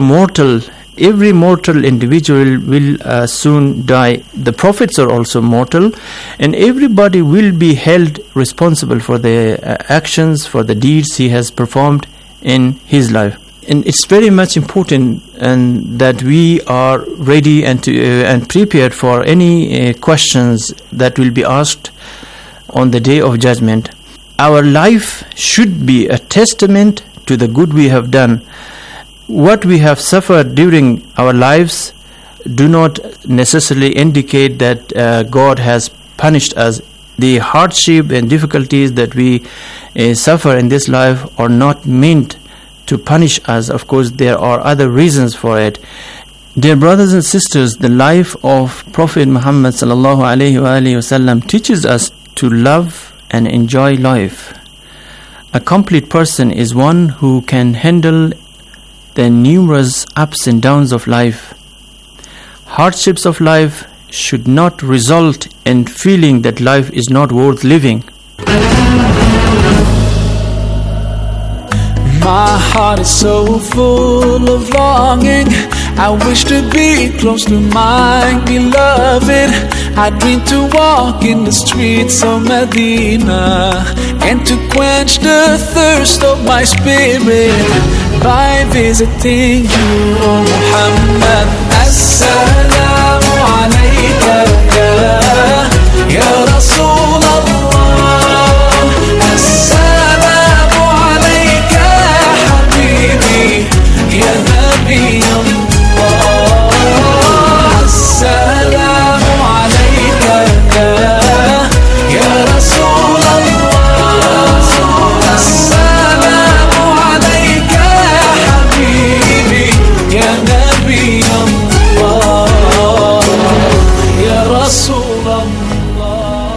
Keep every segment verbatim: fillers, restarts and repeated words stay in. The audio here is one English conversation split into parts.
mortal. Every mortal individual will uh, soon die. The prophets are also mortal, and everybody will be held responsible for the uh, actions, for the deeds he has performed in his life. And it's very much important and that we are ready and to, uh, and prepared for any uh, questions that will be asked on the day of judgment. Our life should be a testament to the good we have done. What we have suffered during our lives do not necessarily indicate that uh, God has punished us. The hardship and difficulties that we uh, suffer in this life are not meant to punish us. Of course, there are other reasons for it. Dear brothers and sisters, the life of Prophet Muhammad sallallahu alaihi wasallam teaches us to love and enjoy life. A complete person is one who can handle the numerous ups and downs of life. Hardships of life should not result in feeling that life is not worth living. My heart is so full of longing. I wish to be close to my beloved. I dream to walk in the streets of Medina and to quench the thirst of my spirit by visiting you, O Muhammad. As-salamu alayka ya Rasul Allah. As-salamu alayka habibi ya Nabi Allah. As-salamu alayka ya Rasul Allah. As-salamu alayka habibi ya Nabi Allah, ya Rasul Allah.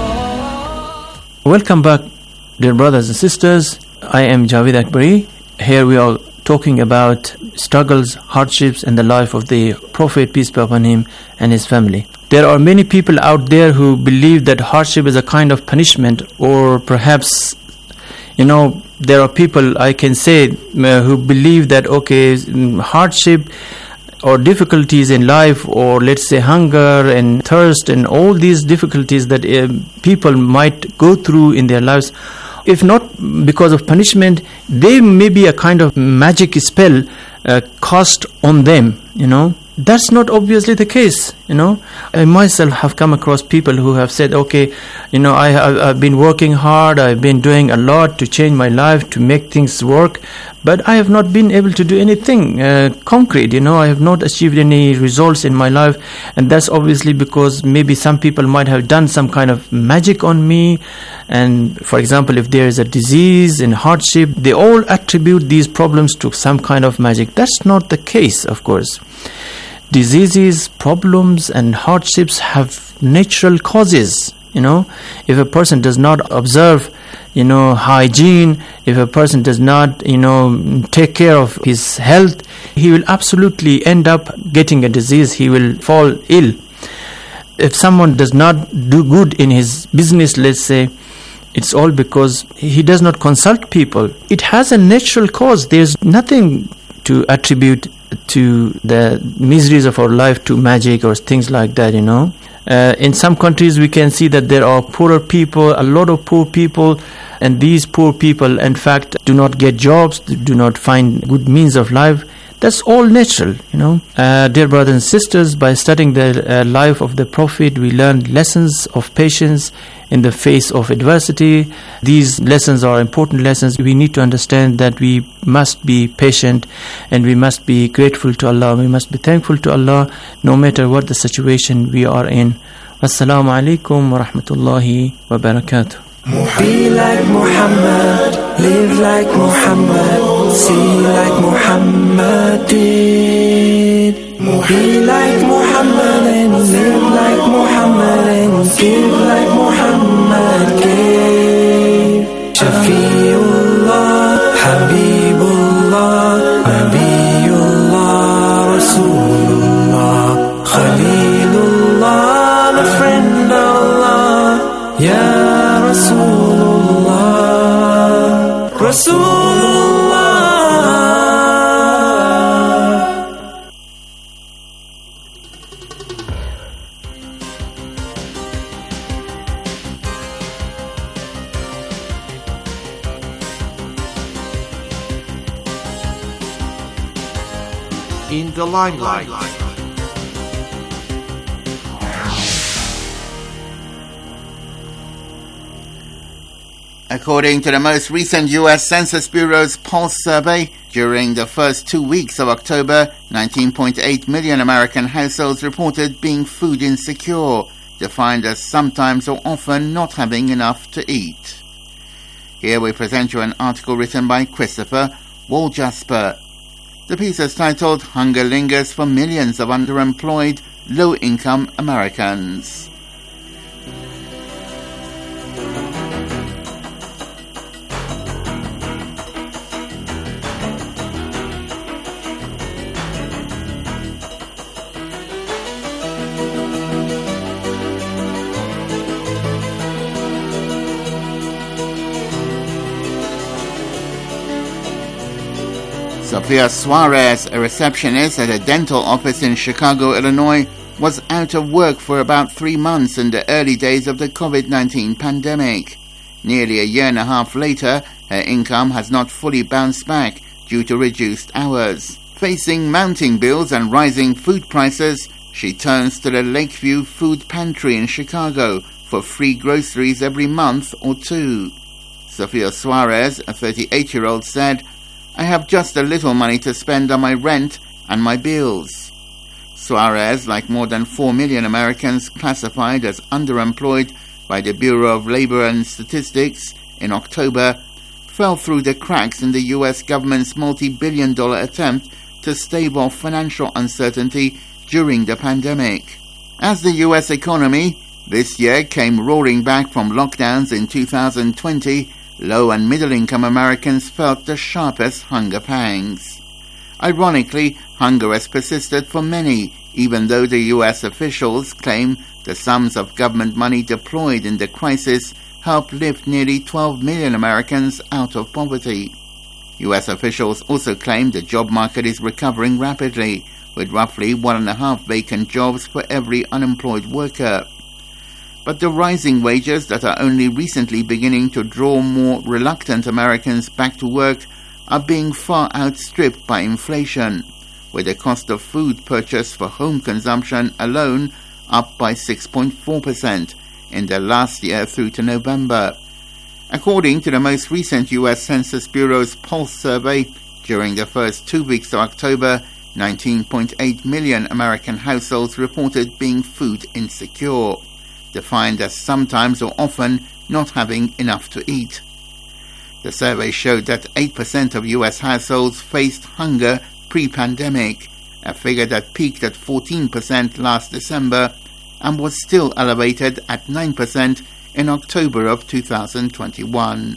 Welcome back, dear brothers and sisters. I am Javed Akbari. Here we are talking about struggles, hardships, and the life of the Prophet, peace be upon him, and his family. There are many people out there who believe that hardship is a kind of punishment, or perhaps, you know, there are people, I can say, uh, who believe that, okay, hardship or difficulties in life, or let's say hunger and thirst and all these difficulties that uh, people might go through in their lives, if not because of punishment, they may be a kind of magic spell uh, cast on them, you know. That's not obviously the case, you know. I myself have come across people who have said, okay, you know, I, I've, I've been working hard, I've been doing a lot to change my life, to make things work, but I have not been able to do anything uh, concrete, you know. I have not achieved any results in my life, and that's obviously because maybe some people might have done some kind of magic on me. And for example, if there is a disease and hardship, they all attribute these problems to some kind of magic. That's not the case, of course. Diseases, problems, and hardships have natural causes. You know, if a person does not observe, you know, hygiene, if a person does not, you know, take care of his health, he will absolutely end up getting a disease. He will fall ill. If someone does not do good in his business, let's say, it's all because he does not consult people. It has a natural cause. There's nothing to attribute to the miseries of our life to magic or things like that, you know. Uh, in some countries we can see that there are poorer people, a lot of poor people, and these poor people in fact do not get jobs, do not find good means of life. That's all natural, you know. Uh, dear brothers and sisters, by studying the uh, life of the Prophet, we learn lessons of patience in the face of adversity. These lessons are important lessons. We need to understand that we must be patient and we must be grateful to Allah. We must be thankful to Allah no matter what the situation we are in. Assalamu alaikum wa rahmatullahi wa barakatuh. Be like Muhammad, live like Muhammad, see like Muhammad did. Be like Muhammad and live like Muhammad and give like Muhammad gave. Shafi'ullah, Habibullah, Nabiullah, Rasulullah, Khalilullah, the friend of Allah, Ya Rasulullah, Rasulullah, in the limelight. According to the most recent U S Census Bureau's Pulse survey, during the first two weeks of October, nineteen point eight million American households reported being food insecure, defined as sometimes or often not having enough to eat. Here we present you an article written by Christopher Walljasper. The piece is titled "Hunger Lingers for Millions of Underemployed, Low-Income Americans." Sophia Suarez, a receptionist at a dental office in Chicago, Illinois, was out of work for about three months in the early days of the covid nineteen pandemic. Nearly a year and a half later, her income has not fully bounced back due to reduced hours. Facing mounting bills and rising food prices, she turns to the Lakeview Food Pantry in Chicago for free groceries every month or two. Sophia Suarez, a thirty-eight-year-old, said, "I have just a little money to spend on my rent and my bills." Suarez, like more than four million Americans classified as underemployed by the Bureau of Labor and Statistics in October, fell through the cracks in the U S government's multi-billion dollar attempt to stave off financial uncertainty during the pandemic. As the U S economy this year came roaring back from lockdowns in two thousand twenty, low- and middle-income Americans felt the sharpest hunger pangs. Ironically, hunger has persisted for many, even though the U S officials claim the sums of government money deployed in the crisis helped lift nearly twelve million Americans out of poverty. U S officials also claim the job market is recovering rapidly, with roughly one and a half vacant jobs for every unemployed worker. But the rising wages that are only recently beginning to draw more reluctant Americans back to work are being far outstripped by inflation, with the cost of food purchased for home consumption alone up by six point four percent in the last year through to November. According to the most recent U S Census Bureau's Pulse survey, during the first two weeks of October, nineteen point eight million American households reported being food insecure, defined as sometimes or often not having enough to eat. The survey showed that eight percent of U S households faced hunger pre-pandemic, a figure that peaked at fourteen percent last December and was still elevated at nine percent in October of two thousand twenty-one.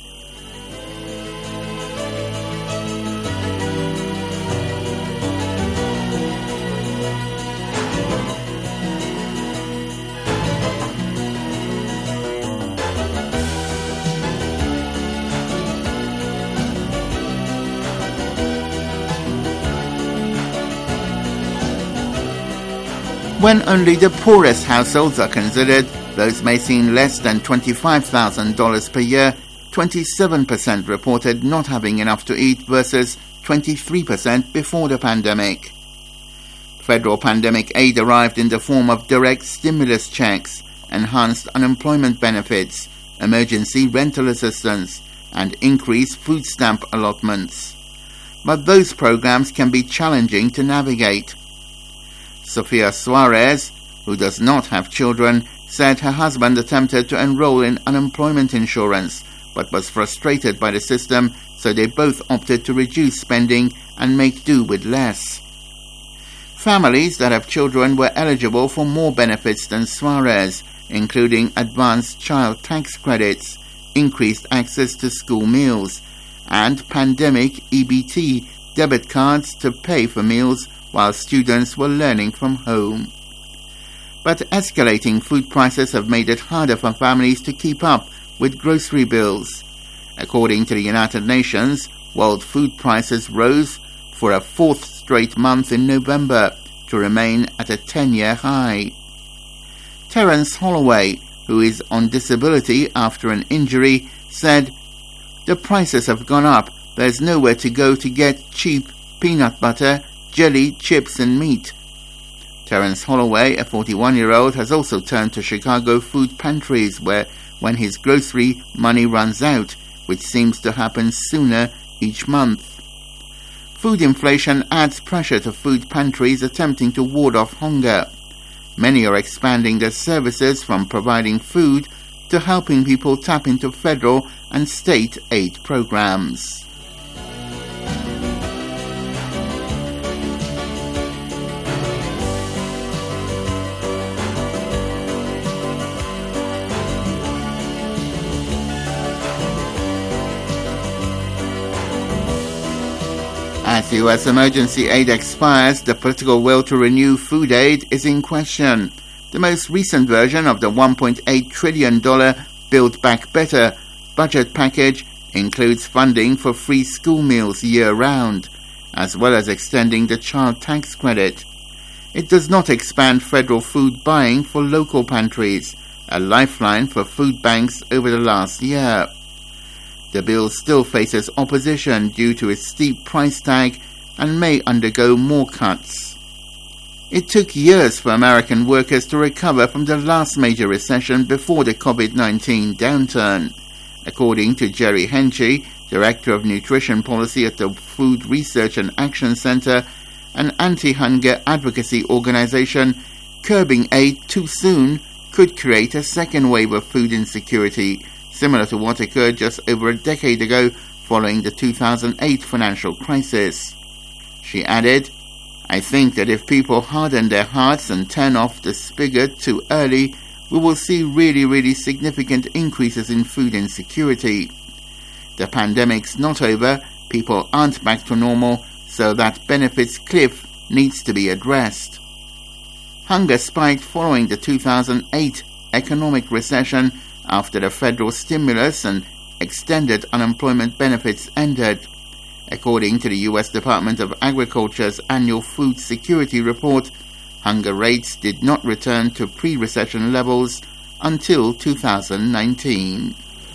When only the poorest households are considered, those making less than twenty-five thousand dollars per year, twenty-seven percent reported not having enough to eat versus twenty-three percent before the pandemic. Federal pandemic aid arrived in the form of direct stimulus checks, enhanced unemployment benefits, emergency rental assistance, and increased food stamp allotments. But those programs can be challenging to navigate. Sophia Suarez, who does not have children, said her husband attempted to enroll in unemployment insurance, but was frustrated by the system, so they both opted to reduce spending and make do with less. Families that have children were eligible for more benefits than Suarez, including advanced child tax credits, increased access to school meals, and pandemic E B T debit cards to pay for meals while students were learning from home. But escalating food prices have made it harder for families to keep up with grocery bills. According to the United Nations, world food prices rose for a fourth straight month in November to remain at a ten-year high. Terence Holloway, who is on disability after an injury, said, "The prices have gone up. There's nowhere to go to get cheap peanut butter, jelly, chips and meat. Terence Holloway, a forty-one-year-old, has also turned to Chicago food pantries where when his grocery money runs out, which seems to happen sooner each month. Food inflation adds pressure to food pantries attempting to ward off hunger. Many are expanding their services from providing food to helping people tap into federal and state aid programs. As U S emergency aid expires, the political will to renew food aid is in question. The most recent version of the one point eight trillion dollars Build Back Better budget package includes funding for free school meals year-round, as well as extending the child tax credit. It does not expand federal food buying for local pantries, a lifeline for food banks over the last year. The bill still faces opposition due to its steep price tag and may undergo more cuts. It took years for American workers to recover from the last major recession before the COVID nineteen downturn. According to Jerry Henchy, Director of Nutrition Policy at the Food Research and Action Center, an anti-hunger advocacy organization, curbing aid too soon could create a second wave of food insecurity, similar to what occurred just over a decade ago following the two thousand eight financial crisis. She added, "I think that if people harden their hearts and turn off the spigot too early, we will see really, really significant increases in food insecurity. The pandemic's not over, people aren't back to normal, so that benefits cliff needs to be addressed." Hunger spiked following the two thousand eight economic recession after the federal stimulus and extended unemployment benefits ended. According to the U S Department of Agriculture's annual food security report, hunger rates did not return to pre-recession levels until two thousand nineteen.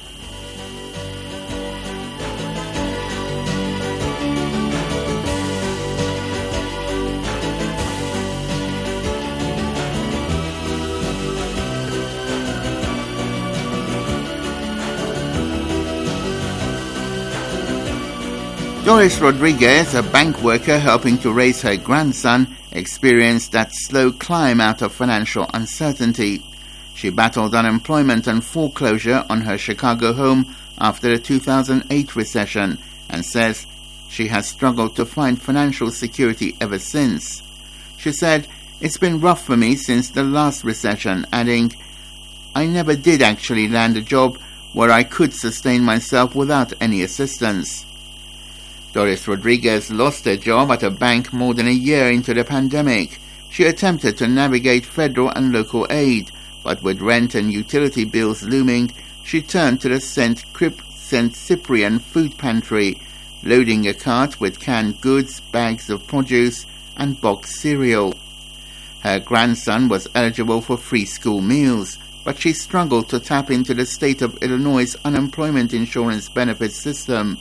Doris Rodriguez, a bank worker helping to raise her grandson, experienced that slow climb out of financial uncertainty. She battled unemployment and foreclosure on her Chicago home after the two thousand eight recession and says she has struggled to find financial security ever since. She said, "It's been rough for me since the last recession," adding, "I never did actually land a job where I could sustain myself without any assistance." Doris Rodriguez lost her job at a bank more than a year into the pandemic. She attempted to navigate federal and local aid, but with rent and utility bills looming, she turned to the Saint Cyprian food pantry, loading a cart with canned goods, bags of produce, and boxed cereal. Her grandson was eligible for free school meals, but she struggled to tap into the state of Illinois' unemployment insurance benefits system.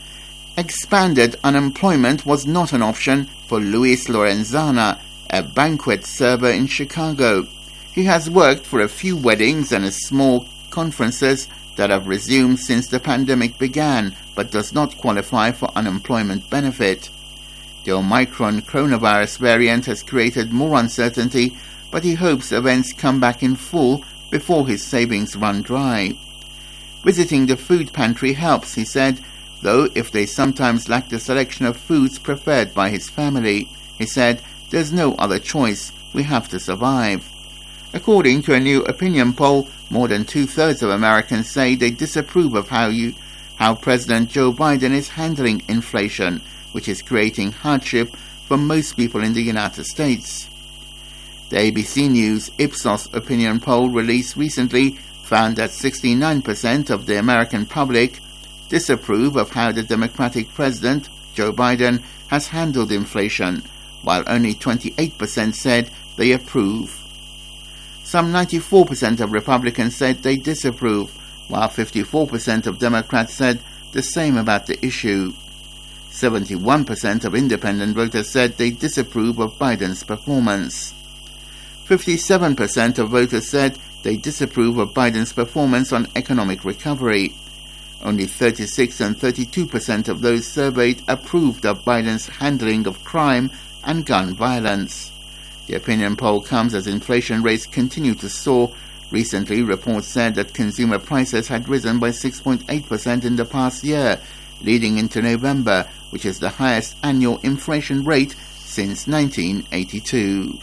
Expanded unemployment was not an option for Luis Lorenzana, a banquet server in Chicago. He has worked for a few weddings and small conferences that have resumed since the pandemic began, but does not qualify for unemployment benefit. The Omicron coronavirus variant has created more uncertainty, but he hopes events come back in full before his savings run dry. Visiting the food pantry helps, he said, though if they sometimes lack the selection of foods preferred by his family. He said, "There's no other choice. We have to survive." According to a new opinion poll, more than two-thirds of Americans say they disapprove of how you, how President Joe Biden is handling inflation, which is creating hardship for most people in the United States. The A B C News Ipsos opinion poll released recently found that sixty-nine percent of the American public disapprove of how the Democratic President, Joe Biden, has handled inflation, while only twenty-eight percent said they approve. Some ninety-four percent of Republicans said they disapprove, while fifty-four percent of Democrats said the same about the issue. seventy-one percent of independent voters said they disapprove of Biden's performance. fifty-seven percent of voters said they disapprove of Biden's performance on economic recovery. Only thirty-six and thirty-two percent of those surveyed approved of Biden's handling of crime and gun violence. The opinion poll comes as inflation rates continue to soar. Recently, reports said that consumer prices had risen by six point eight percent in the past year, leading into November, which is the highest annual inflation rate since nineteen eighty-two.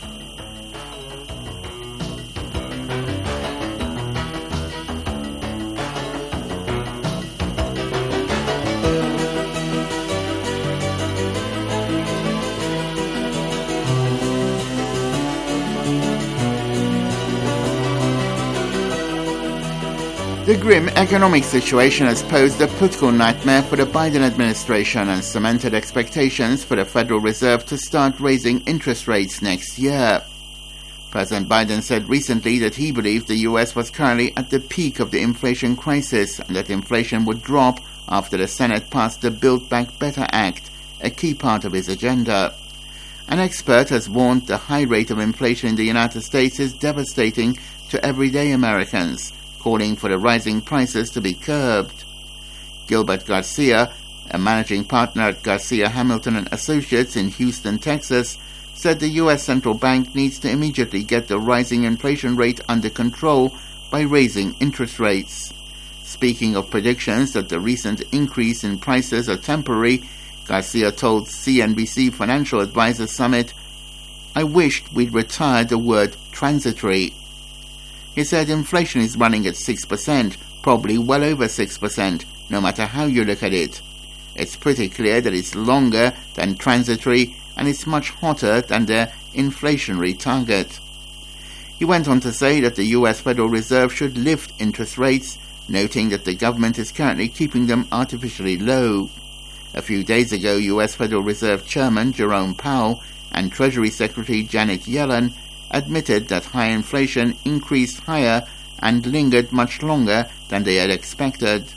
The grim economic situation has posed a political nightmare for the Biden administration and cemented expectations for the Federal Reserve to start raising interest rates next year. President Biden said recently that he believed the U S was currently at the peak of the inflation crisis and that inflation would drop after the Senate passed the Build Back Better Act, a key part of his agenda. An expert has warned the high rate of inflation in the United States is devastating to everyday Americans, calling for the rising prices to be curbed. Gilbert Garcia, a managing partner at Garcia Hamilton and Associates in Houston, Texas, said the U S central bank needs to immediately get the rising inflation rate under control by raising interest rates. Speaking of predictions that the recent increase in prices are temporary, Garcia told C N B C Financial Advisor Summit, "I wished we'd retired the word transitory." He said inflation is running at six percent, probably well over six percent, no matter how you look at it. It's pretty clear that it's longer than transitory and it's much hotter than the inflationary target. He went on to say that the U S Federal Reserve should lift interest rates, noting that the government is currently keeping them artificially low. A few days ago, U S Federal Reserve Chairman Jerome Powell and Treasury Secretary Janet Yellen admitted that high inflation increased higher and lingered much longer than they had expected.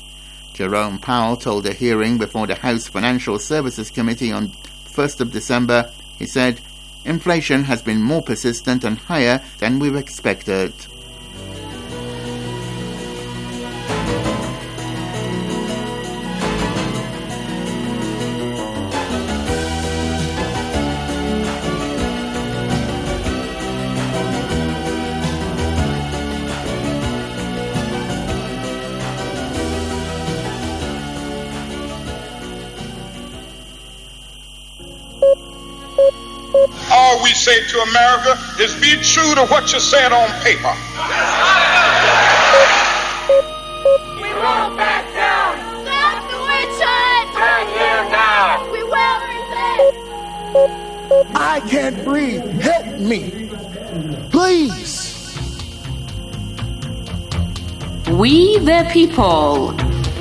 Jerome Powell told a hearing before the House Financial Services Committee on first of December, he said, "Inflation has been more persistent and higher than we've expected." All we say to America is be true to what you said on paper. We won't back down. Stop the witch hunt. Turn here now. We will resist. I can't breathe. Help me. Please. We the people.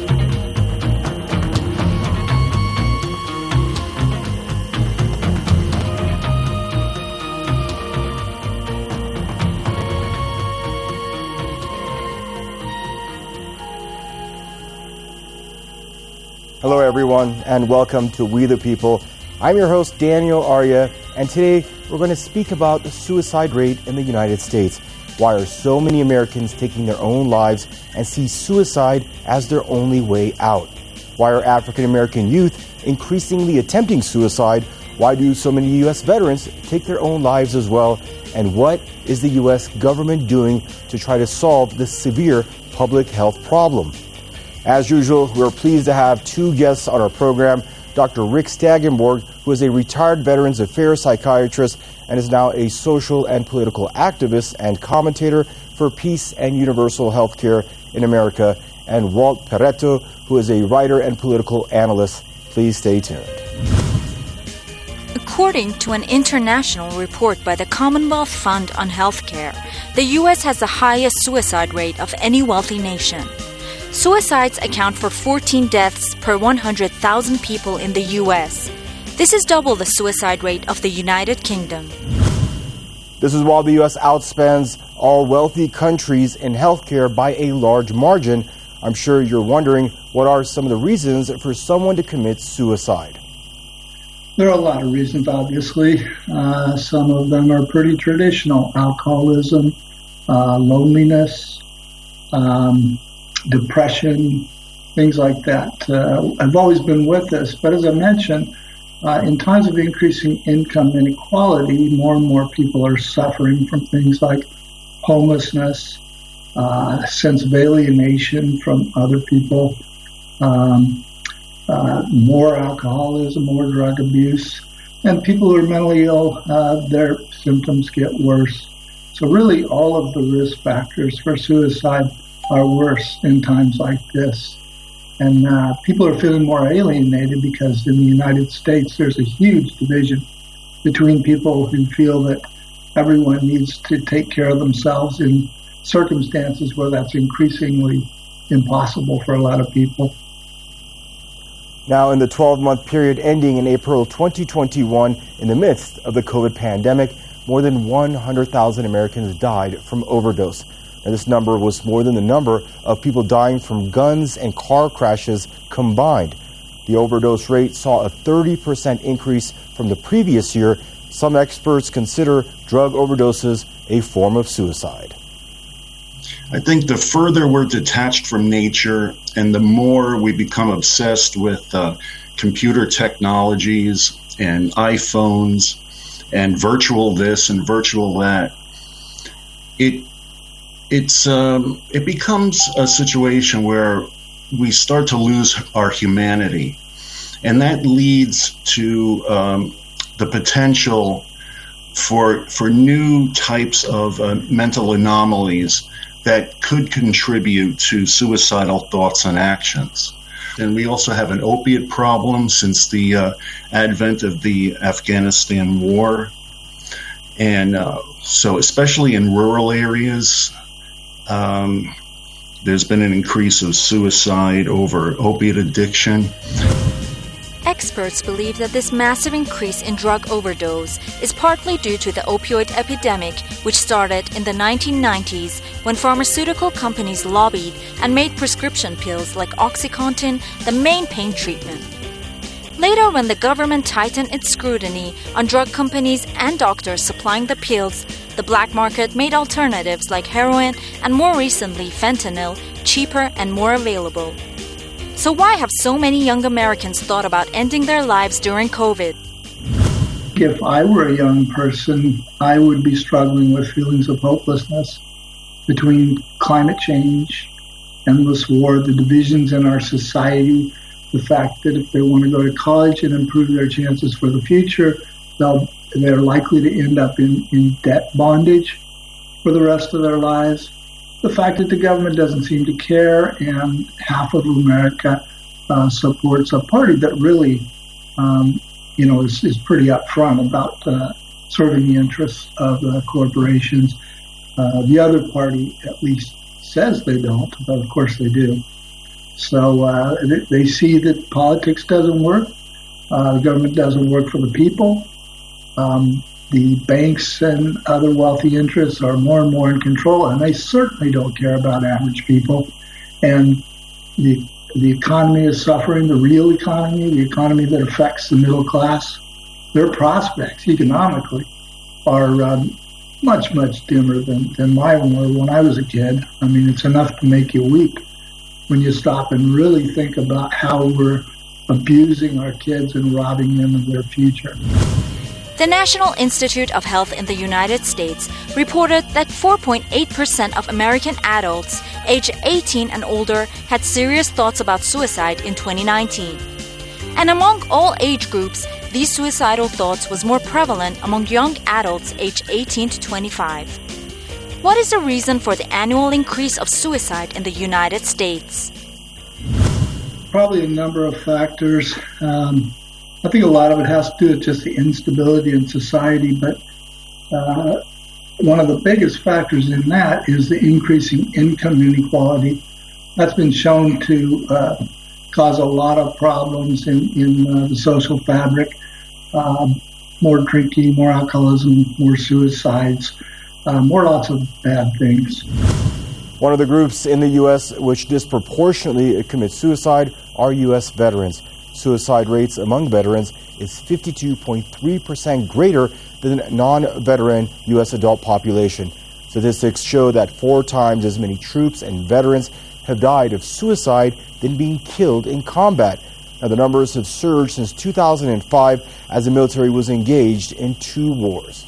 Hello, everyone, and welcome to We the People. I'm your host, Daniel Arya, and today we're going to speak about the suicide rate in the United States. Why are so many Americans taking their own lives and see suicide as their only way out? Why are African American youth increasingly attempting suicide? Why do so many U S veterans take their own lives as well? And what is the U S government doing to try to solve this severe public health problem? As usual, we're pleased to have two guests on our program. Doctor Rick Stagenborg, who is a retired Veterans Affairs psychiatrist and is now a social and political activist and commentator for peace and universal health care in America, and Walt Perretto, who is a writer and political analyst. Please stay tuned. According to an international report by the Commonwealth Fund on Healthcare, the U S has the highest suicide rate of any wealthy nation. Suicides account for fourteen deaths per one hundred thousand people in the U S. This is double the suicide rate of the United Kingdom. This is while the U S outspends all wealthy countries in healthcare by a large margin. I'm sure you're wondering, what are some of the reasons for someone to commit suicide? There are a lot of reasons, obviously. Uh, some of them are pretty traditional: alcoholism, uh, loneliness, um, depression, things like that. Uh, I've always been with this, but as I mentioned, uh, in times of increasing income inequality, more and more people are suffering from things like homelessness, uh, sense of alienation from other people, um, uh, more alcoholism, more drug abuse, and people who are mentally ill, uh, their symptoms get worse. So really all of the risk factors for suicide are worse in times like this. And uh, people are feeling more alienated because in the United States there's a huge division between people who feel that everyone needs to take care of themselves in circumstances where that's increasingly impossible for a lot of people. Now, in the twelve-month period ending in April twenty twenty-one, in the midst of the COVID pandemic, more than one hundred thousand Americans died from overdose. And this number was more than the number of people dying from guns and car crashes combined. The overdose rate saw a thirty percent increase from the previous year. Some experts consider drug overdoses a form of suicide. I think the further we're detached from nature and the more we become obsessed with uh, computer technologies and iPhones and virtual this and virtual that, it it's um, it becomes a situation where we start to lose our humanity, and that leads to um, the potential for for new types of uh, mental anomalies that could contribute to suicidal thoughts and actions. And we also have an opiate problem since the uh, advent of the Afghanistan war. And uh, so especially in rural areas, um, there's been an increase of suicide over opiate addiction. Experts believe that this massive increase in drug overdose is partly due to the opioid epidemic, which started in the nineteen nineties when pharmaceutical companies lobbied and made prescription pills like OxyContin the main pain treatment. Later, when the government tightened its scrutiny on drug companies and doctors supplying the pills, the black market made alternatives like heroin and more recently fentanyl cheaper and more available. So why have so many young Americans thought about ending their lives during COVID? If I were a young person, I would be struggling with feelings of hopelessness between climate change, endless war, the divisions in our society, the fact that if they want to go to college and improve their chances for the future, they'll, they're likely to end up in, in debt bondage for the rest of their lives. The fact that the government doesn't seem to care, and half of America uh, supports a party that really, um, you know, is, is pretty upfront about uh, serving the interests of uh, corporations. Uh, the other party at least says they don't, but of course they do. So uh, they see that politics doesn't work. Uh, the government doesn't work for the people. Um, The banks and other wealthy interests are more and more in control, and they certainly don't care about average people. And the the economy is suffering, the real economy, the economy that affects the middle class. Their prospects economically are um, much, much dimmer than, than mine were when I was a kid. I mean, it's enough to make you weep when you stop and really think about how we're abusing our kids and robbing them of their future. The National Institute of Health in the United States reported that four point eight percent of American adults aged eighteen and older had serious thoughts about suicide in twenty nineteen. And among all age groups, these suicidal thoughts was more prevalent among young adults aged eighteen to twenty-five. What is the reason for the annual increase of suicide in the United States? Probably a number of factors. Um, I think a lot of it has to do with just the instability in society, but uh, one of the biggest factors in that is the increasing income inequality. That's been shown to uh, cause a lot of problems in, in uh, the social fabric, uh, more drinking, more alcoholism, more suicides, uh, more lots of bad things. One of the groups in the U S which disproportionately commit suicide are U S veterans. Suicide rates among veterans is fifty-two point three percent greater than the non-veteran U S adult population. Statistics show that four times as many troops and veterans have died of suicide than being killed in combat. Now, the numbers have surged since two thousand five as the military was engaged in two wars.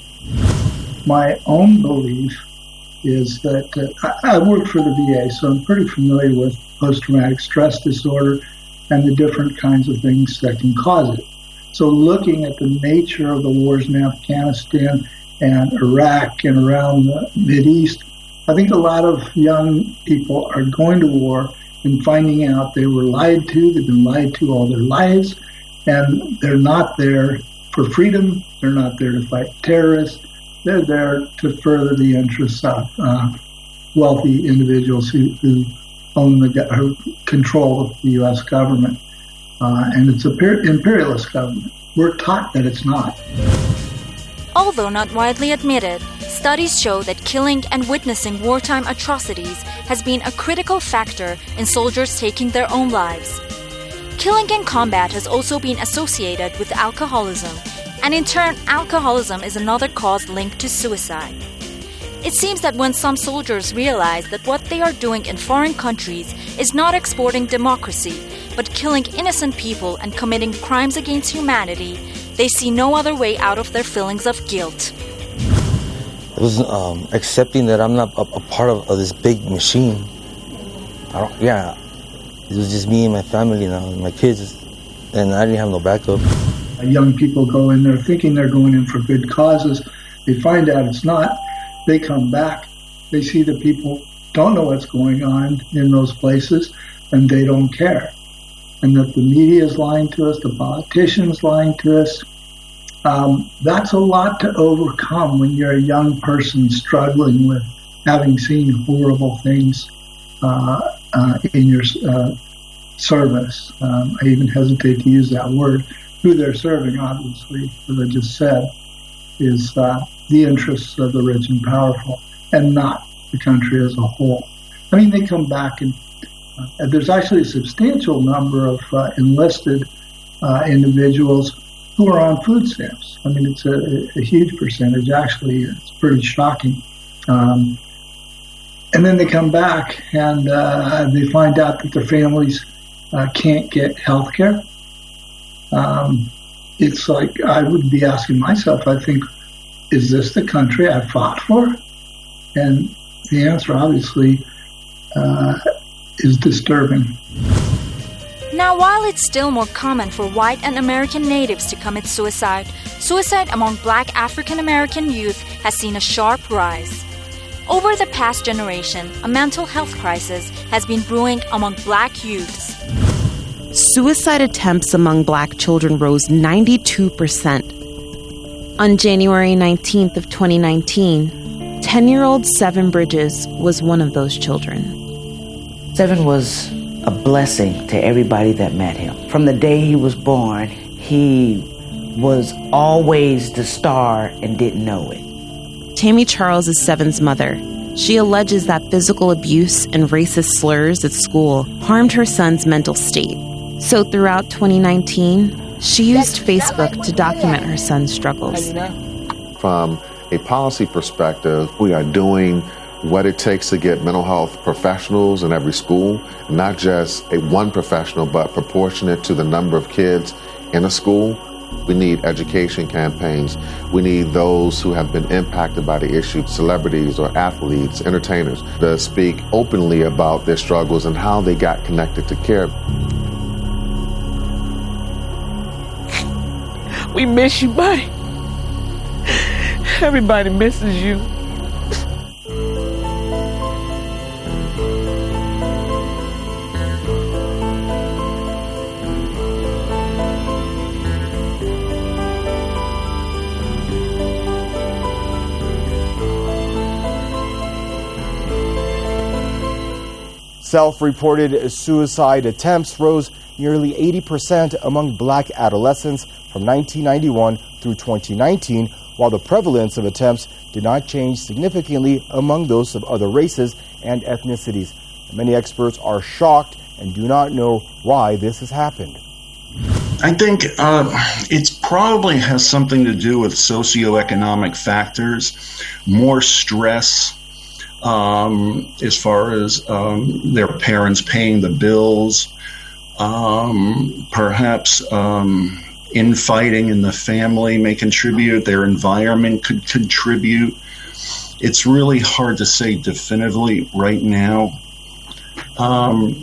My own belief is that uh, I, I work for the V A, so I'm pretty familiar with post-traumatic stress disorder and the different kinds of things that can cause it. So looking at the nature of the wars in Afghanistan and Iraq and around the Mideast, I think a lot of young people are going to war and finding out they were lied to, they've been lied to all their lives, and they're not there for freedom, they're not there to fight terrorists, they're there to further the interests of uh, wealthy individuals who, who own the who control the U S government. Uh, and it's an imperialist government. We're taught that it's not. Although not widely admitted, studies show that killing and witnessing wartime atrocities has been a critical factor in soldiers taking their own lives. Killing in combat has also been associated with alcoholism, and in turn, alcoholism is another cause linked to suicide. It seems that when some soldiers realize that what they are doing in foreign countries is not exporting democracy, but killing innocent people and committing crimes against humanity, they see no other way out of their feelings of guilt. It was um, accepting that I'm not a, a part of, of this big machine. I don't, yeah, it was just me and my family now, and my kids, and I didn't have no backup. Young people go in there thinking they're going in for good causes. They find out it's not. They come back. They see that people don't know what's going on in those places, and they don't care. And that the media is lying to us, the politicians lying to us. Um, that's a lot to overcome when you're a young person struggling with having seen horrible things uh, uh, in your uh, service. Um, I even hesitate to use that word. Who they're serving, obviously, as I just said, is uh, the interests of the rich and powerful, and not the country as a whole. I mean, they come back and uh, there's actually a substantial number of uh, enlisted uh, individuals who are on food stamps. I mean, it's a, a huge percentage, actually. It's pretty shocking. Um, and then they come back and uh, they find out that their families uh, can't get health care. Um, it's like I would be asking myself, I think, is this the country I fought for? And the answer, obviously, uh, is disturbing. Now, while it's still more common for white and American natives to commit suicide, suicide among black African American youth has seen a sharp rise. Over the past generation, a mental health crisis has been brewing among black youths. Suicide attempts among black children rose ninety-two percent. On January nineteenth of twenty nineteen, ten-year-old Seven Bridges was one of those children. Seven was a blessing to everybody that met him. From the day he was born, he was always the star and didn't know it. Tammy Charles is Seven's mother. She alleges that physical abuse and racist slurs at school harmed her son's mental state. So throughout twenty nineteen, she used Facebook to document her son's struggles. From a policy perspective, we are doing what it takes to get mental health professionals in every school, not just a one professional, but proportionate to the number of kids in a school. We need education campaigns. We need those who have been impacted by the issue, celebrities or athletes, entertainers, to speak openly about their struggles and how they got connected to care. We miss you, buddy. Everybody misses you. Self-reported suicide attempts rose nearly eighty percent among black adolescents from nineteen ninety-one through twenty nineteen, while the prevalence of attempts did not change significantly among those of other races and ethnicities. Many experts are shocked and do not know why this has happened. I think uh, it probably has something to do with socioeconomic factors, more stress um, as far as um, their parents paying the bills, um, perhaps um, infighting in the family may contribute, their environment could contribute. It's really hard to say definitively right now. Um,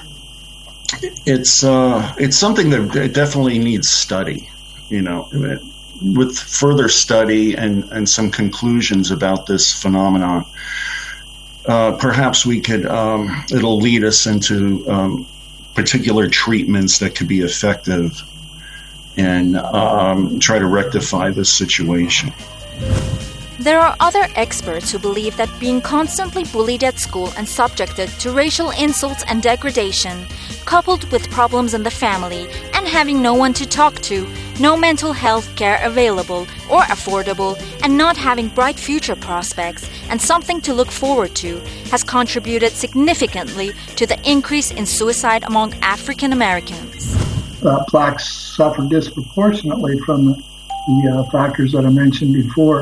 It's uh, it's something that definitely needs study, you know, with further study and, and some conclusions about this phenomenon. Uh, perhaps we could, um, it'll lead us into um, particular treatments that could be effective and um, try to rectify this situation. There are other experts who believe that being constantly bullied at school and subjected to racial insults and degradation, coupled with problems in the family and having no one to talk to, no mental health care available or affordable, and not having bright future prospects and something to look forward to, has contributed significantly to the increase in suicide among African Americans. Uh, blacks suffer disproportionately from the, the uh, factors that I mentioned before.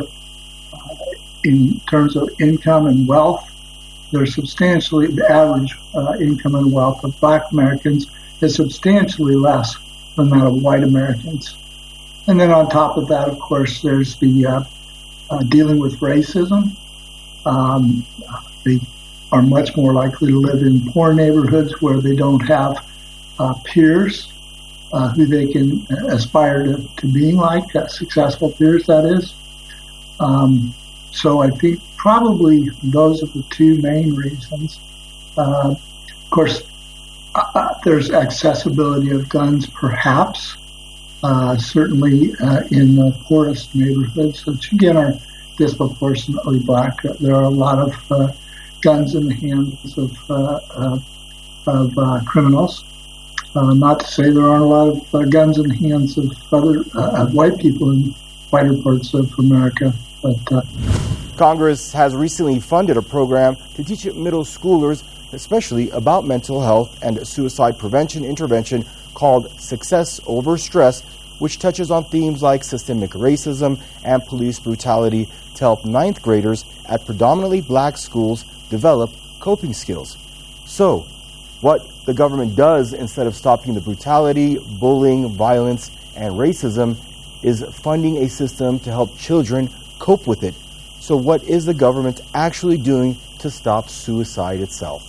In terms of income and wealth, they're substantially, the average uh, income and wealth of black Americans is substantially less than that of white Americans. And then on top of that, of course, there's the uh, uh, dealing with racism. Um, they are much more likely to live in poor neighborhoods where they don't have uh, peers uh, who they can aspire to, to being like, uh, successful peers, that is. Um, So I think probably those are the two main reasons. Uh, of course, uh, there's accessibility of guns, perhaps, uh, certainly uh, in the poorest neighborhoods, which again are disproportionately black. There are a lot of uh, guns in the hands of, uh, uh, of uh, criminals. Uh, not to say there aren't a lot of uh, guns in the hands of other uh, white people in whiter parts of America. But, uh, Congress has recently funded a program to teach middle schoolers, especially about mental health and suicide prevention intervention called Success Over Stress, which touches on themes like systemic racism and police brutality to help ninth graders at predominantly black schools develop coping skills. So, what the government does instead of stopping the brutality, bullying, violence, and racism is funding a system to help children cope with it. So what is the government actually doing to stop suicide itself?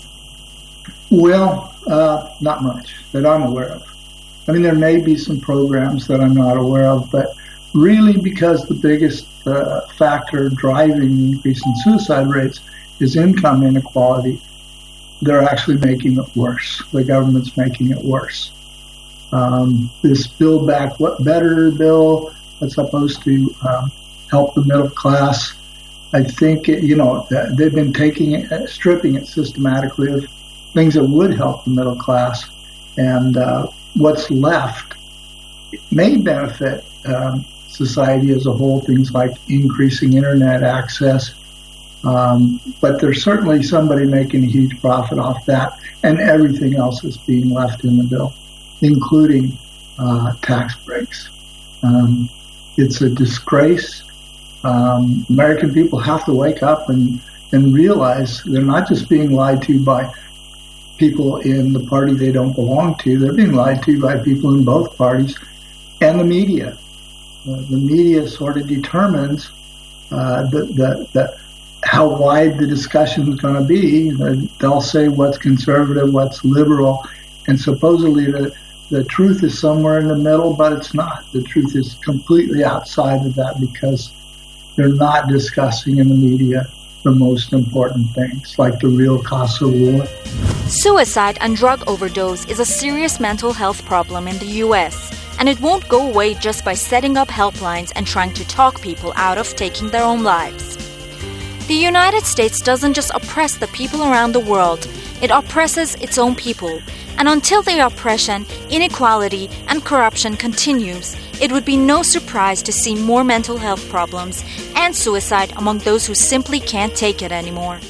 Well, uh, not much that I'm aware of. I mean, there may be some programs that I'm not aware of, but really because the biggest uh, factor driving the increase in suicide rates is income inequality, they're actually making it worse. The government's making it worse. Um, this Build Back Better bill that's supposed to um, help the middle class, I think, you know, they've been taking it, stripping it systematically of things that would help the middle class. And uh, what's left may benefit um, society as a whole, things like increasing internet access. Um, but there's certainly somebody making a huge profit off that, and everything else is being left in the bill, including uh, tax breaks. Um, it's a disgrace. Um, American people have to wake up and, and realize they're not just being lied to by people in the party they don't belong to. They're being lied to by people in both parties and the media. Uh, the media sort of determines uh, the, the, the, how wide the discussion is going to be. They'll say what's conservative, what's liberal, and supposedly the, the truth is somewhere in the middle, but it's not. The truth is completely outside of that because they're not discussing in the media the most important things, like the real cost of war. Suicide and drug overdose is a serious mental health problem in the U S, and it won't go away just by setting up helplines and trying to talk people out of taking their own lives. The United States doesn't just oppress the people around the world, it oppresses its own people, And until the oppression, inequality, and corruption continues, it would be no surprise to see more mental health problems and suicide among those who simply can't take it anymore.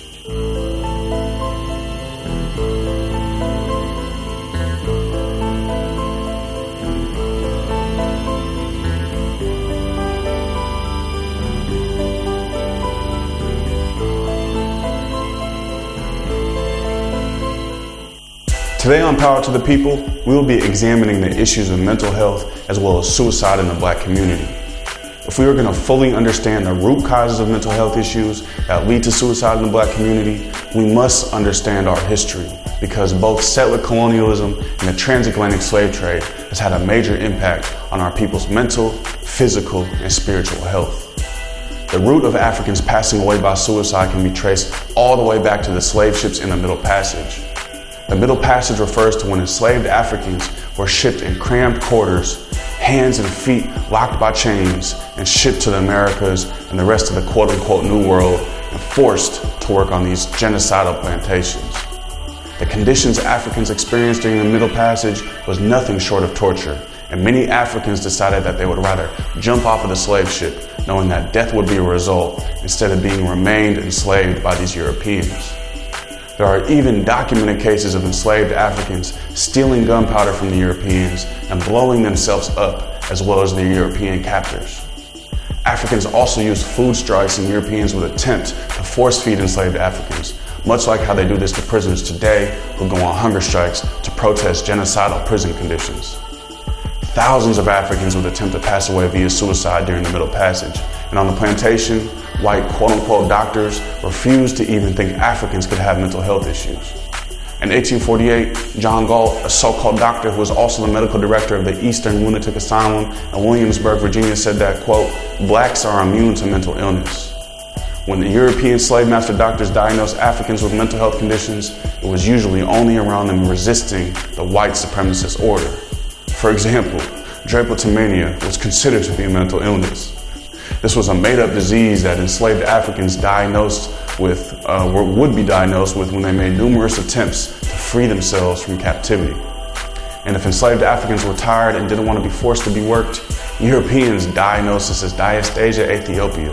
Today on Power to the People, we will be examining the issues of mental health as well as suicide in the Black community. If we are going to fully understand the root causes of mental health issues that lead to suicide in the Black community, we must understand our history, because both settler colonialism and the transatlantic slave trade has had a major impact on our people's mental, physical, and spiritual health. The root of Africans passing away by suicide can be traced all the way back to the slave ships in the Middle Passage. The Middle Passage refers to when enslaved Africans were shipped in cramped quarters, hands and feet locked by chains, and shipped to the Americas and the rest of the quote-unquote New World and forced to work on these genocidal plantations. The conditions Africans experienced during the Middle Passage was nothing short of torture, and many Africans decided that they would rather jump off of the slave ship, knowing that death would be a result, instead of being remained enslaved by these Europeans. There are even documented cases of enslaved Africans stealing gunpowder from the Europeans and blowing themselves up, as well as their European captors. Africans also used food strikes, and Europeans would attempt to force feed enslaved Africans, much like how they do this to prisoners today who go on hunger strikes to protest genocidal prison conditions. Thousands of Africans would attempt to pass away via suicide during the Middle Passage, and on the plantation, white quote-unquote doctors refused to even think Africans could have mental health issues. In eighteen forty-eight, John Galt, a so-called doctor who was also the medical director of the Eastern Lunatic Asylum in Williamsburg, Virginia, said that, quote, blacks are immune to mental illness. When the European slave master doctors diagnosed Africans with mental health conditions, it was usually only around them resisting the white supremacist order. For example, drapetomania was considered to be a mental illness. This was a made-up disease that enslaved Africans diagnosed with, uh, would be diagnosed with when they made numerous attempts to free themselves from captivity. And if enslaved Africans were tired and didn't want to be forced to be worked, Europeans diagnosed this as Diastasia aethiopica.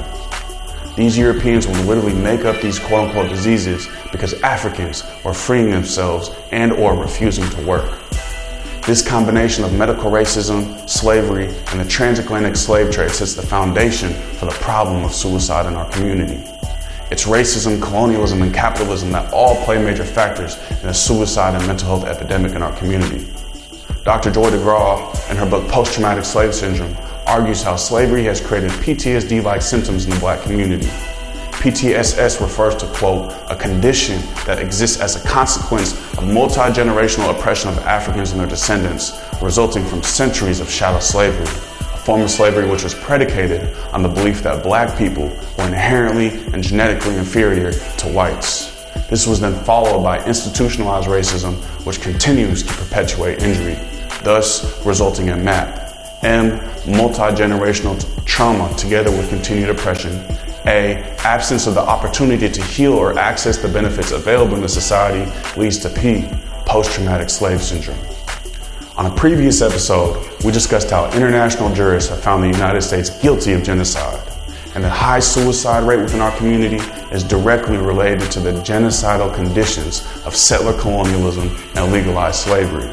These Europeans would literally make up these quote-unquote diseases because Africans were freeing themselves and or refusing to work. This combination of medical racism, slavery, and the transatlantic slave trade sets the foundation for the problem of suicide in our community. It's racism, colonialism, and capitalism that all play major factors in the suicide and mental health epidemic in our community. Doctor Joy DeGraw, in her book Post-Traumatic Slave Syndrome, argues how slavery has created P T S D-like symptoms in the Black community. P T S S refers to, quote, a condition that exists as a consequence of multi-generational oppression of Africans and their descendants, resulting from centuries of chattel slavery, a form of slavery which was predicated on the belief that Black people were inherently and genetically inferior to whites. This was then followed by institutionalized racism, which continues to perpetuate injury, thus resulting in M A P, M, multi-generational trauma together with continued oppression, A, absence of the opportunity to heal or access the benefits available in the society leads to P, post-traumatic slave syndrome. On a previous episode, we discussed how international jurists have found the United States guilty of genocide, and the high suicide rate within our community is directly related to the genocidal conditions of settler colonialism and legalized slavery.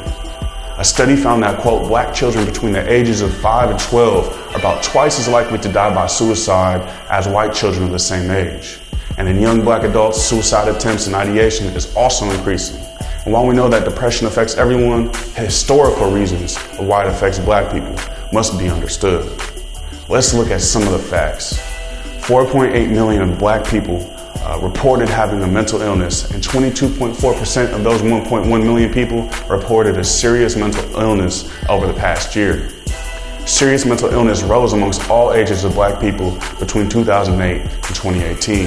A study found that, quote, Black children between the ages of five and twelve are about twice as likely to die by suicide as white children of the same age. And in young Black adults, suicide attempts and ideation is also increasing. And while we know that depression affects everyone, historical reasons of why it affects Black people must be understood. Let's look at some of the facts. four point eight million Black people Uh, reported having a mental illness, and twenty-two point four percent of those one point one million people reported a serious mental illness over the past year. Serious mental illness rose amongst all ages of Black people between two thousand eight and twenty eighteen.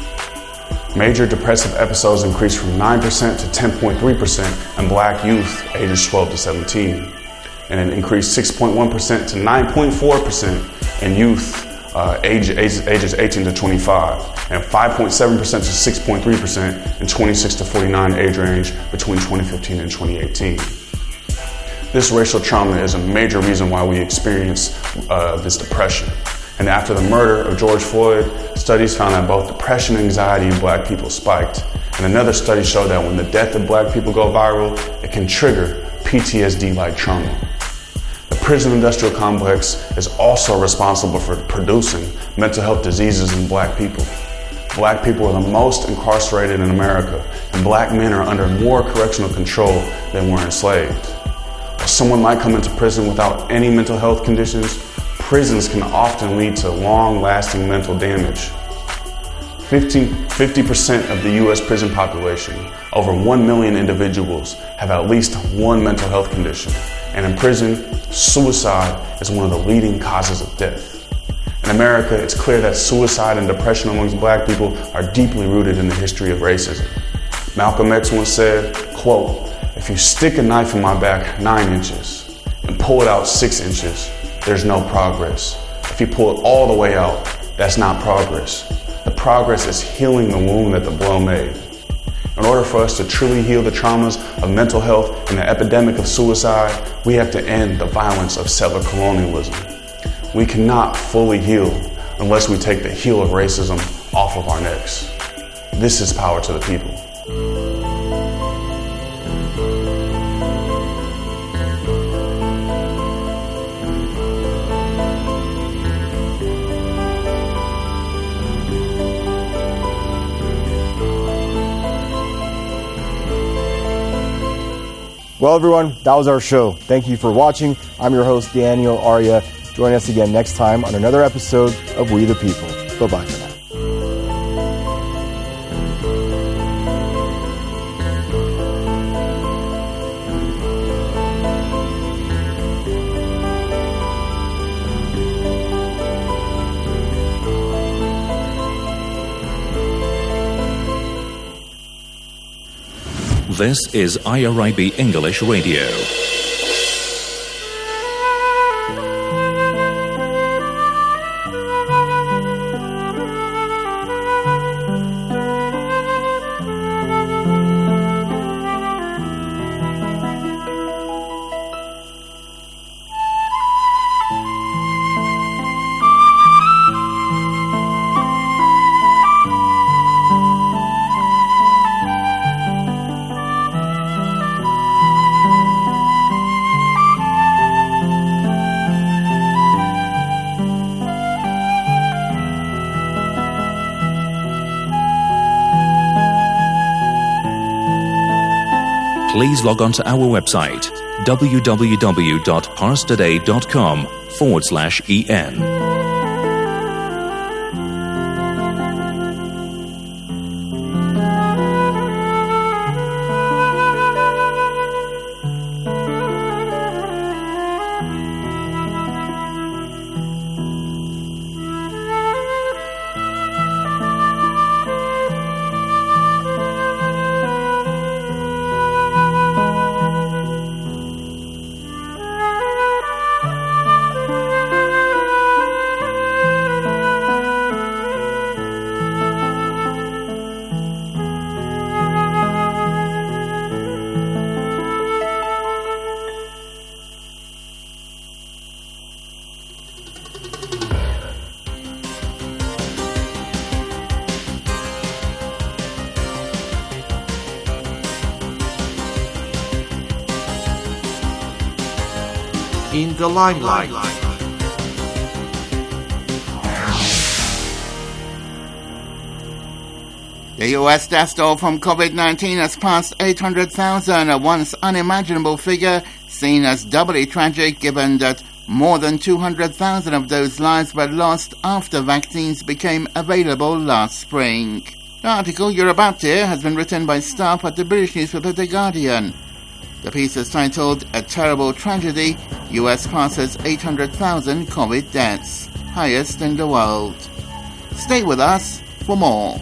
Major depressive episodes increased from nine percent to ten point three percent in Black youth ages twelve to seventeen, and it increased six point one percent to nine point four percent in youth uh, age, age, ages eighteen to twenty-five, and five point seven percent to six point three percent in twenty-six to forty-nine age range between twenty fifteen and twenty eighteen. This racial trauma is a major reason why we experience uh, this depression. And after the murder of George Floyd, studies found that both depression and anxiety in black people spiked. And another study showed that when the death of black people go viral, it can trigger P T S D-like trauma. The prison industrial complex is also responsible for producing mental health diseases in black people. Black people are the most incarcerated in America, and black men are under more correctional control than were enslaved. While someone might come into prison without any mental health conditions, prisons can often lead to long-lasting mental damage. fifty percent of the U S prison population, over one million individuals, have at least one mental health condition. And in prison, suicide is one of the leading causes of death. In America, it's clear that suicide and depression amongst black people are deeply rooted in the history of racism. Malcolm X once said, quote, "If you stick a knife in my back nine inches and pull it out six inches, there's no progress. If you pull it all the way out, that's not progress. The progress is healing the wound that the blow made." In order for us to truly heal the traumas of mental health and the epidemic of suicide, we have to end the violence of settler colonialism. We cannot fully heal unless we take the heel of racism off of our necks. This is power to the people. Well, everyone, that was our show. Thank you for watching. I'm your host, Daniel Arya. Join us again next time on another episode of We the People. Bye-bye for now. This is I R I B English Radio. Please log on to our website, www.parstoday.com forward slash en. In the limelight. The U S death toll from COVID nineteen has passed eight hundred thousand, a once unimaginable figure seen as doubly tragic given that more than two hundred thousand of those lives were lost after vaccines became available last spring. The article you're about to hear has been written by staff at the British newspaper The Guardian. The piece is titled, "A Terrible Tragedy, U S passes eight hundred thousand COVID deaths, highest in the world." Stay with us for more.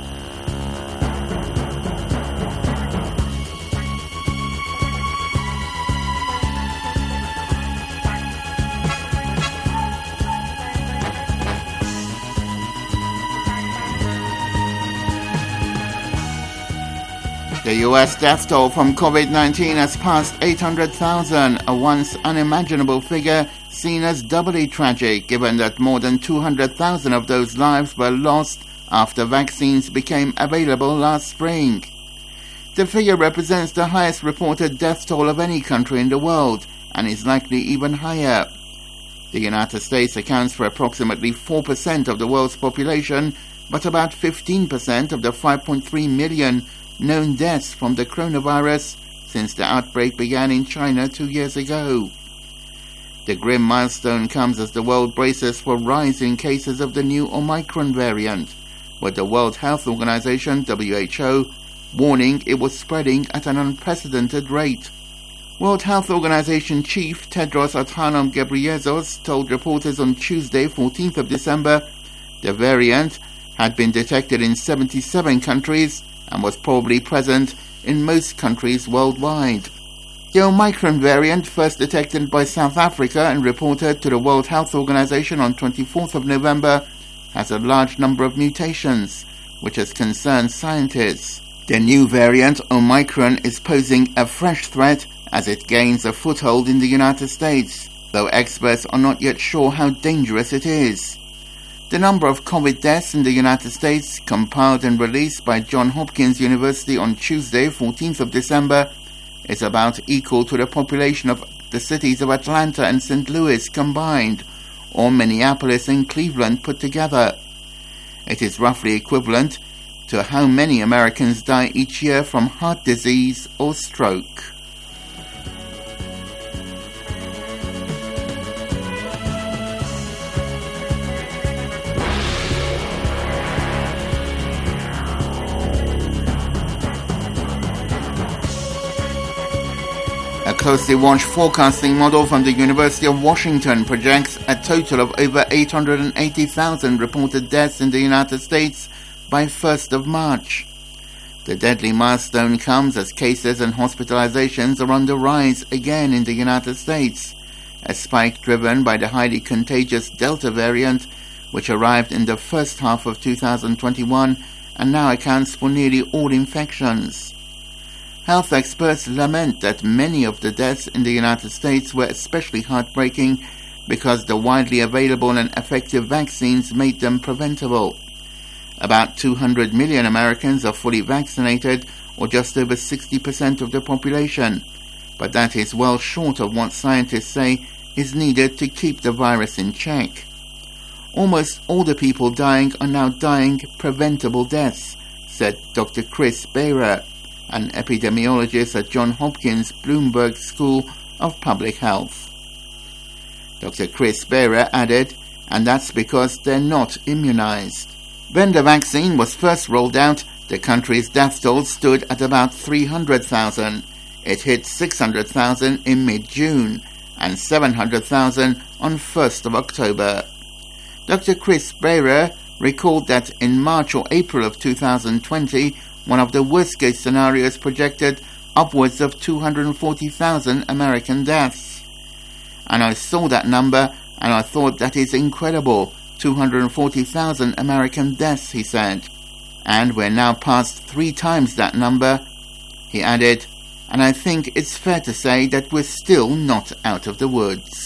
The U S death toll from COVID nineteen has passed eight hundred thousand, a once unimaginable figure seen as doubly tragic given that more than two hundred thousand of those lives were lost after vaccines became available last spring. The figure represents the highest reported death toll of any country in the world and is likely even higher. The United States accounts for approximately four percent of the world's population, but about fifteen percent of the five point three million known deaths from the coronavirus since the outbreak began in China two years ago. The grim milestone comes as the world braces for rising cases of the new Omicron variant, with the World Health Organization, W H O, warning it was spreading at an unprecedented rate. World Health Organization Chief Tedros Adhanom Ghebreyesus told reporters on Tuesday, fourteenth of December, the variant had been detected in seventy-seven countries and was probably present in most countries worldwide. The Omicron variant, first detected by South Africa and reported to the World Health Organization on twenty-fourth of November, has a large number of mutations, which has concerned scientists. The new variant, Omicron, is posing a fresh threat as it gains a foothold in the United States, though experts are not yet sure how dangerous it is. The number of COVID deaths in the United States, compiled and released by Johns Hopkins University on Tuesday, fourteenth of December, is about equal to the population of the cities of Atlanta and Saint Louis combined, or Minneapolis and Cleveland put together. It is roughly equivalent to how many Americans die each year from heart disease or stroke. A closely watched forecasting model from the University of Washington projects a total of over eight hundred eighty thousand reported deaths in the United States by first of March. The deadly milestone comes as cases and hospitalizations are on the rise again in the United States, a spike driven by the highly contagious Delta variant, which arrived in the first half of two thousand twenty-one and now accounts for nearly all infections. Health experts lament that many of the deaths in the United States were especially heartbreaking because the widely available and effective vaccines made them preventable. About two hundred million Americans are fully vaccinated, or just over sixty percent of the population, but that is well short of what scientists say is needed to keep the virus in check. Almost all the people dying are now dying preventable deaths, said Doctor Chris Behrer, an epidemiologist at Johns Hopkins Bloomberg School of Public Health. Doctor Chris Behrer added, and that's because they're not immunized. When the vaccine was first rolled out, the country's death toll stood at about three hundred thousand. It hit six hundred thousand in mid-June and seven hundred thousand on first of October. Doctor Chris Behrer recalled that in March or April of two thousand twenty, one of the worst-case scenarios projected upwards of two hundred forty thousand American deaths. And I saw that number and I thought that is incredible, two hundred forty thousand American deaths, he said. And we're now past three times that number, he added, and I think it's fair to say that we're still not out of the woods.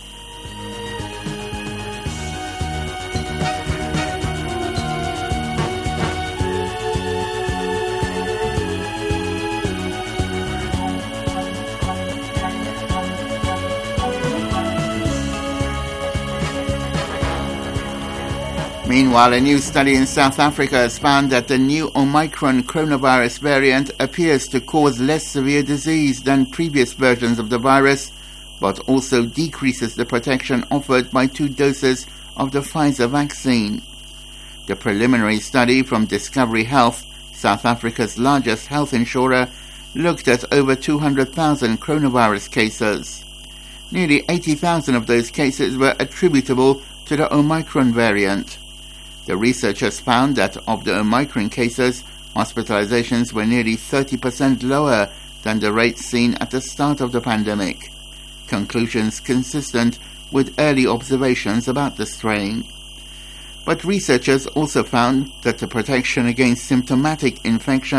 Meanwhile, a new study in South Africa has found that the new Omicron coronavirus variant appears to cause less severe disease than previous versions of the virus, but also decreases the protection offered by two doses of the Pfizer vaccine. The preliminary study from Discovery Health, South Africa's largest health insurer, looked at over two hundred thousand coronavirus cases. Nearly eighty thousand of those cases were attributable to the Omicron variant. The researchers found that of the Omicron cases, hospitalizations were nearly thirty percent lower than the rates seen at the start of the pandemic, conclusions consistent with early observations about the strain. But researchers also found that the protection against symptomatic infection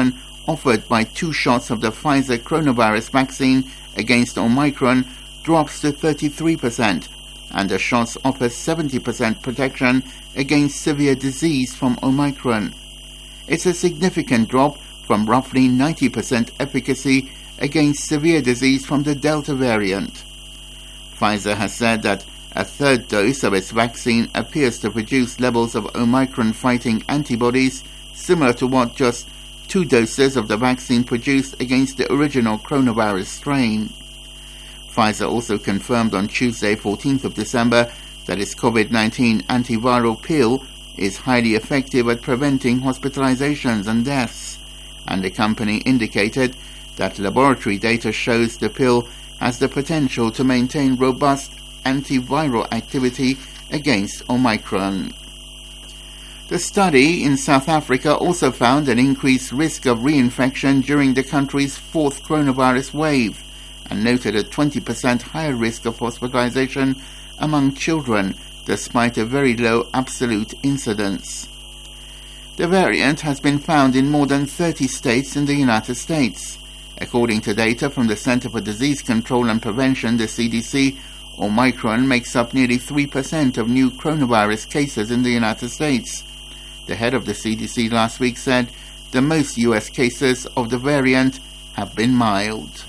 offered by two shots of the Pfizer coronavirus vaccine against Omicron drops to thirty-three percent, and the shots offer seventy percent protection against severe disease from Omicron. It's a significant drop from roughly ninety percent efficacy against severe disease from the Delta variant. Pfizer has said that a third dose of its vaccine appears to produce levels of Omicron-fighting antibodies similar to what just two doses of the vaccine produced against the original coronavirus strain. Pfizer also confirmed on Tuesday, fourteenth of December, that its COVID nineteen antiviral pill is highly effective at preventing hospitalizations and deaths, and the company indicated that laboratory data shows the pill has the potential to maintain robust antiviral activity against Omicron. The study in South Africa also found an increased risk of reinfection during the country's fourth coronavirus wave, and noted a twenty percent higher risk of hospitalization among children, despite a very low absolute incidence. The variant has been found in more than thirty states in the United States. According to data from the Center for Disease Control and Prevention, the C D C, Omicron makes up nearly three percent of new coronavirus cases in the United States. The head of the C D C last week said the most U S cases of the variant have been mild.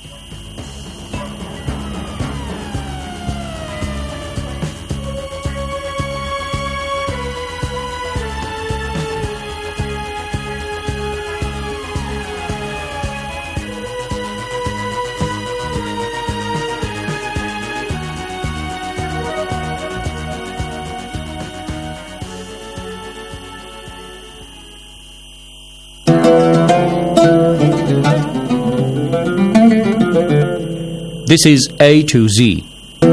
This is A to Z.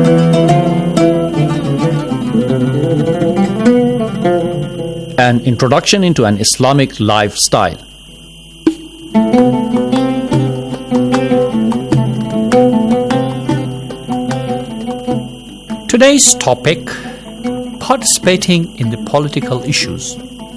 An introduction into an Islamic lifestyle. Today's topic: participating in the political issues.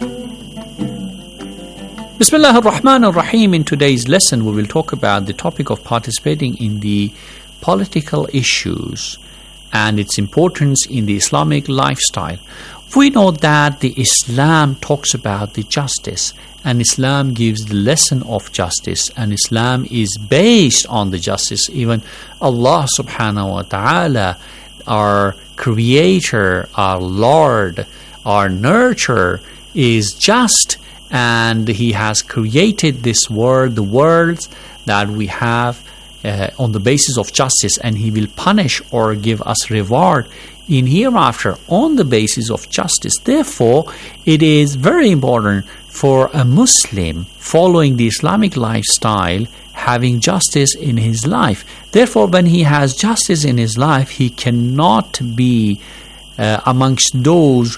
Bismillah ar-Rahman ar-Rahim. In today's lesson, we will talk about the topic of participating in the political issues and its importance in the Islamic lifestyle. We know that the Islam talks about the justice, and Islam gives the lesson of justice, and Islam is based on the justice. Even Allah subhanahu wa ta'ala, our creator, our Lord, our nurturer, is just, and He has created this world, the worlds that we have uh, on the basis of justice, and He will punish or give us reward in hereafter on the basis of justice. Therefore, it is very important for a Muslim following the Islamic lifestyle having justice in his life. Therefore, when he has justice in his life, he cannot be uh, amongst those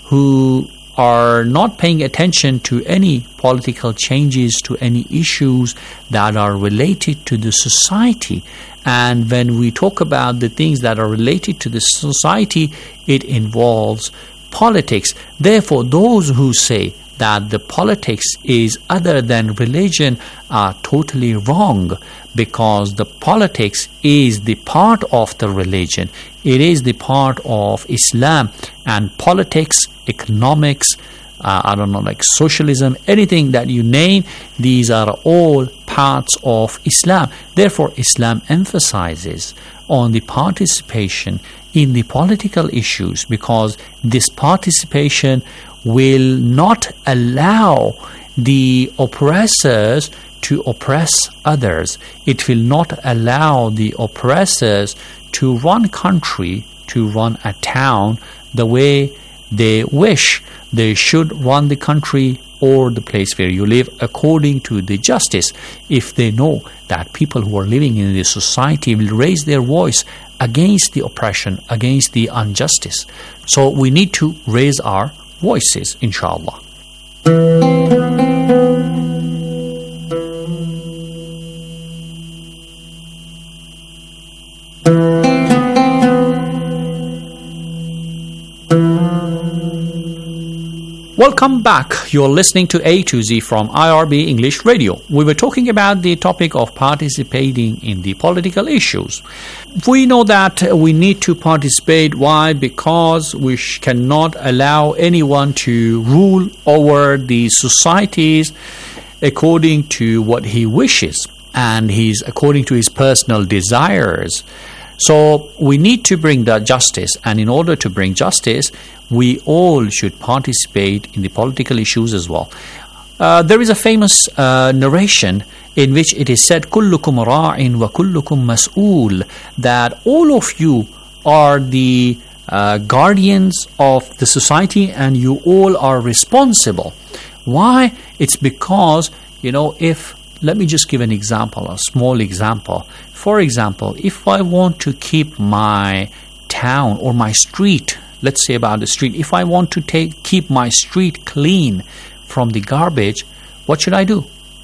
who are not paying attention to any political changes, to any issues that are related to the society. And when we talk about the things that are related to the society, it involves politics. Therefore, those who say that the politics is other than religion are totally wrong, because the politics is the part of the religion. It is the part of Islam, and politics, economics, uh, I don't know, like socialism, anything that you name, these are all parts of Islam. Therefore, Islam emphasizes on the participation in the political issues, because this participation will not allow the oppressors to oppress others. It will not allow the oppressors to run country, to run a town the way they wish. They should run the country or the place where you live according to the justice. If they know that people who are living in this society will raise their voice against the oppression, against the injustice. So we need to raise our voices, inshallah. Welcome back. You're listening to A to Z from I R B English Radio. We were talking about the topic of participating in the political issues. We know that we need to participate. Why? Because we sh- cannot allow anyone to rule over the societies according to what he wishes, and he's according to his personal desires. So we need to bring that justice, and in order to bring justice, we all should participate in the political issues as well. Uh, there is a famous uh, narration in which it is said, كُلُّكُمْ رَاعٍ وَكُلُّكُمْ مَسْئُولٍ, that all of you are the uh, guardians of the society and you all are responsible. Why? It's because, you know, if, let me just give an example, a small example. For example, if I want to keep my town or my street, let's say about the street, if I want to take keep my street clean from the garbage, what should I do?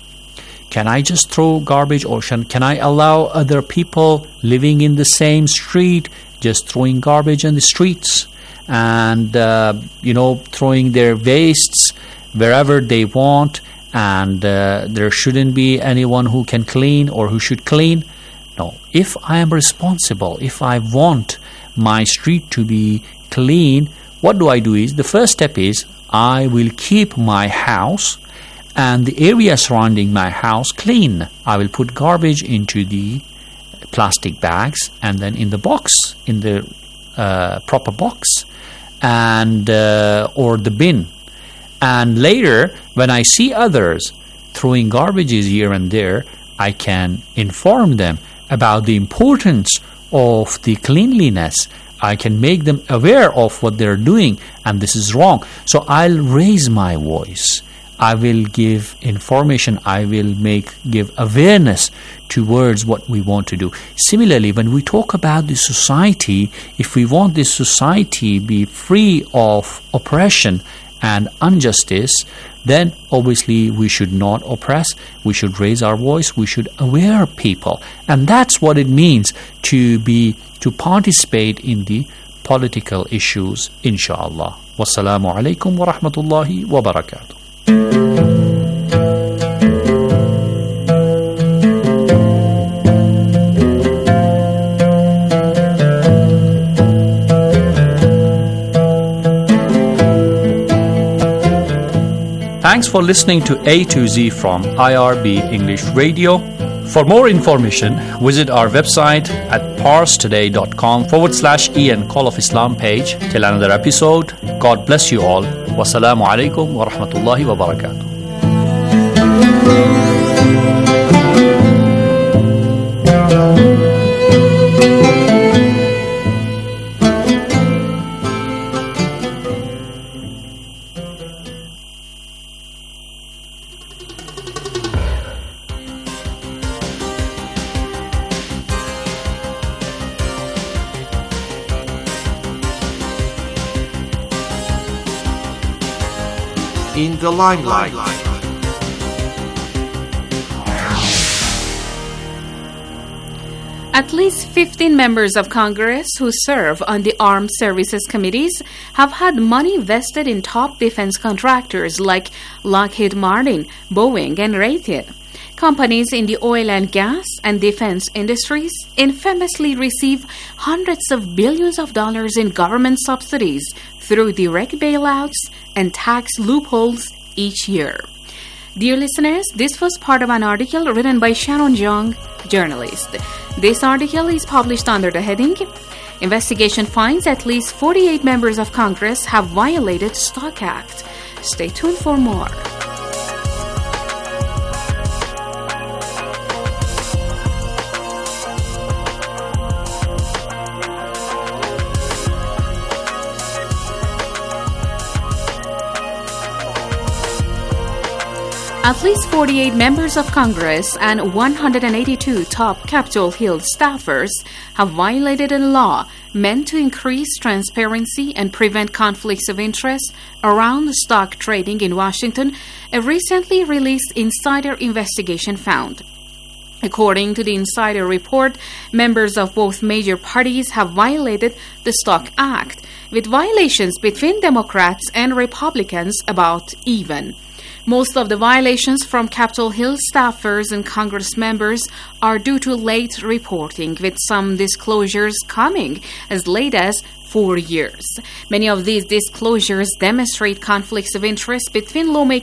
Can I just throw garbage, or should, can I allow other people living in the same street just throwing garbage in the streets and, uh, you know, throwing their wastes wherever they want, and uh, there shouldn't be anyone who can clean or who should clean? No. If I am responsible, if I want my street to be clean, what do I do is, the first step is, I will keep my house and the area surrounding my house clean. I will put garbage into the plastic bags and then in the box, in the uh, proper box, and uh, or the bin. And later, when I see others throwing garbages here and there, I can inform them about the importance of the cleanliness. I can make them aware of what they're doing, and this is wrong. So I'll raise my voice. I will give information. I will make give awareness towards what we want to do. Similarly, when we talk about the society, if we want this society be free of oppression and injustice, then obviously we should not oppress. We should raise our voice. We should aware people, and that's what it means to be to participate in the political issues, inshallah. Wassalamu alaikum wa rahmatullahi wa barakatuh. Thanks for listening to A to Z from I R B English Radio. For more information, visit our website at parstoday.com forward slash Ian Call of Islam page. Till another episode, God bless you all. Wassalamu alaikum wa rahmatullahi wa barakatuh. In the limelight. At least fifteen members of Congress who serve on the Armed Services Committees have had money vested in top defense contractors like Lockheed Martin, Boeing, and Raytheon. Companies in the oil and gas and defense industries infamously receive hundreds of billions of dollars in government subsidies through direct bailouts and tax loopholes each year. Dear listeners, this was part of an article written by Shannon Young, journalist. This article is published under the heading, Investigation finds at least forty-eight members of Congress have violated Stock Act. Stay tuned for more. At least forty-eight members of Congress and one hundred eighty-two top Capitol Hill staffers have violated a law meant to increase transparency and prevent conflicts of interest around stock trading in Washington, a recently released insider investigation found. According to the insider report, members of both major parties have violated the Stock Act, with violations between Democrats and Republicans about even. Most of the violations from Capitol Hill staffers and Congress members are due to late reporting, with some disclosures coming as late as four years. Many of these disclosures demonstrate conflicts of interest between lawmakers